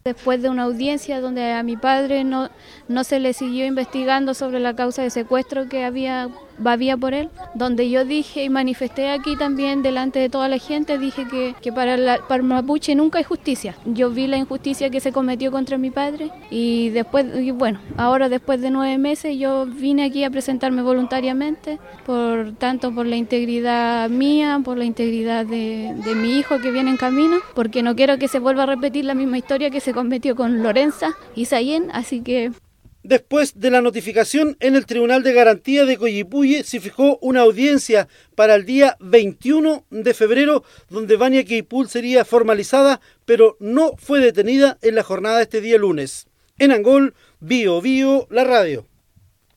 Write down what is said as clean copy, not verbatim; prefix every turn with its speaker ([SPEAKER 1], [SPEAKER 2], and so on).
[SPEAKER 1] Después de una audiencia donde a mi padre no se le siguió investigando sobre la causa de secuestro que había por él, donde yo dije y manifesté aquí también delante de toda la gente, dije que para el mapuche nunca hay justicia. Yo vi la injusticia que se cometió contra mi padre y ahora después de 9 meses yo vine aquí a presentarme voluntariamente, tanto por la integridad mía, por la integridad de mi hijo que viene en camino, porque no quiero que se vuelva a repetir la misma historia que se cometió con Lorenza y Sayén, así que...
[SPEAKER 2] Después de la notificación en el Tribunal de Garantía de Coyipulli, se fijó una audiencia para el día 21 de febrero, donde Vania Queipul sería formalizada, pero no fue detenida en la jornada de este día lunes. En Angol, Bio Bio, la radio.